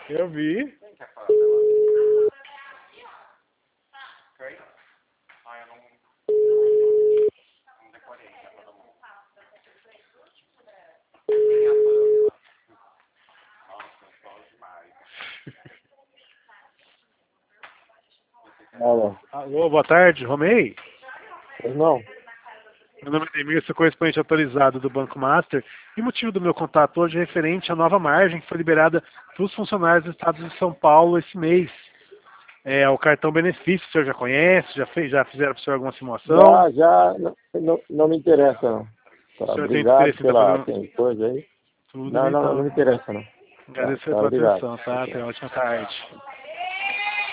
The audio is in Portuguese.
Eu vi. Quem quer falar dela? Oi? Ah, eu não decorei ainda todo mundo. Quem é a Pamela? Nossa, eu falo demais. Alô, Alô, boa tarde, Romei. pois não? Meu nome é Emílio, sou correspondente autorizado do Banco Master. E o motivo do meu contato hoje é referente à nova margem que foi liberada para os funcionários do Estado de São Paulo esse mês. É o cartão benefício, o senhor já conhece? Já fizeram para o senhor alguma simulação? Já, não me interessa, não. O Tá, senhor tem obrigado interesse em estar pela fazendo tem coisa aí. tudo, Não então. me interessa, não. Agradeço Tá, pela obrigado. atenção, tá? Até a ótima tarde.